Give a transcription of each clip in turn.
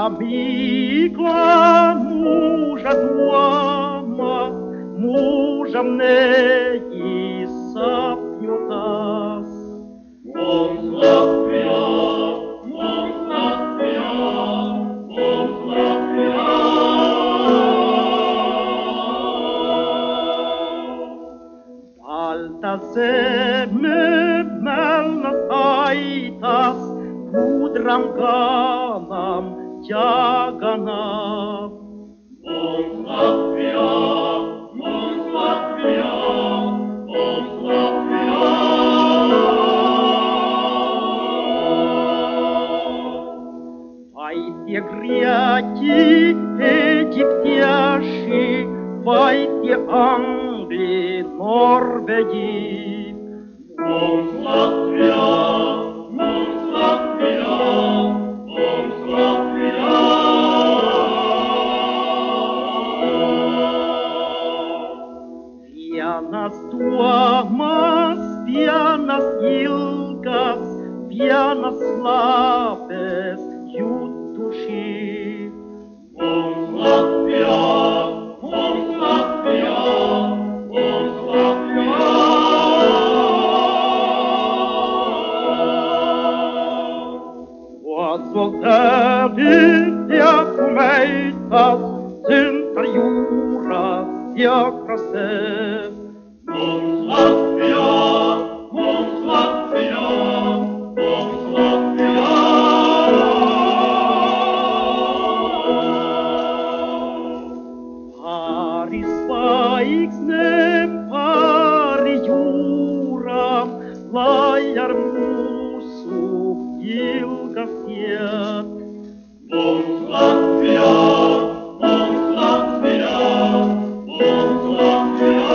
Замикла мужа дома, мужем не сапнет нас. Он сладкая, он сладкая, он сладкая. Valta zeme melnas aitas, kudram ganam jaganam. Он сладкая, он сладкая, он сладкая. Вайте греки египтяши, вайте Англи, Норвеги. Он сладкая, он сладкая, он сладкая. Vienas tuomas, vienas ilgas, vienas lapės jų tuši. Он сладкая, он сладкая, он сладкая. Og så jeg komeitas, synter jorda, jeg krasset. Он сладкая, он сладкая, он сладкая. Paris vaiksnem, pari juuram, laiar muusu ilgas tiet. Он сладкая, он сладкая, он сладкая.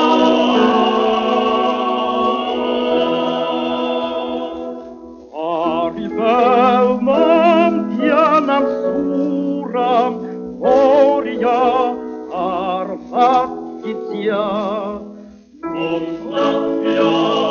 Pari velnam, pianam suuram, orja arvat itsia. Он сладкая,